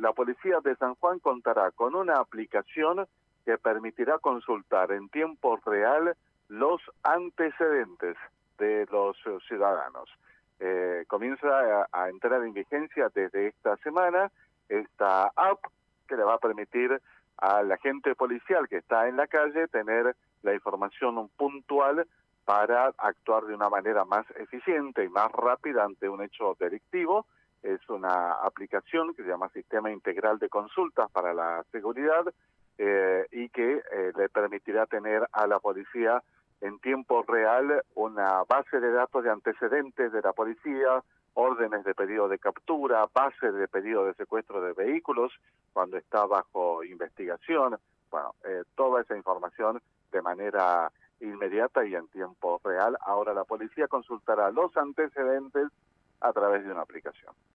la policía de San Juan contará con una aplicación que permitirá consultar en tiempo real los antecedentes de los ciudadanos. Comienza a entrar en vigencia desde esta semana esta app que le va a permitir al agente policial que está en la calle tener la información puntual para actuar de una manera más eficiente y más rápida ante un hecho delictivo. Es una aplicación que se llama Sistema Integral de Consultas para la Seguridad y que le permitirá tener a la policía en tiempo real una base de datos de antecedentes de la policía, órdenes de pedido de captura, bases de pedido de secuestro de vehículos cuando está bajo investigación. Bueno, toda esa información de manera inmediata y en tiempo real. Ahora la policía consultará los antecedentes a través de una aplicación.